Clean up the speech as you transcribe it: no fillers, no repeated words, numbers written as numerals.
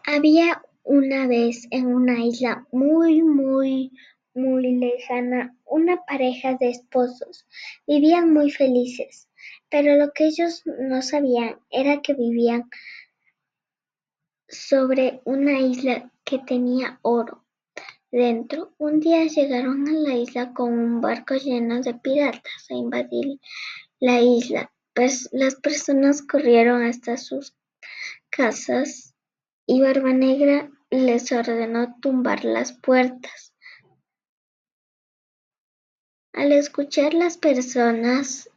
Había una vez en una isla muy lejana una pareja de esposos. Vivían muy felices, pero lo que ellos no sabían era que vivían sobre una isla que tenía oro dentro. Un día llegaron a la isla con un barco lleno de piratas a invadir la isla. Las personas corrieron hasta sus casas y Barbanegra les ordenó tumbar las puertas. Al escuchar las personas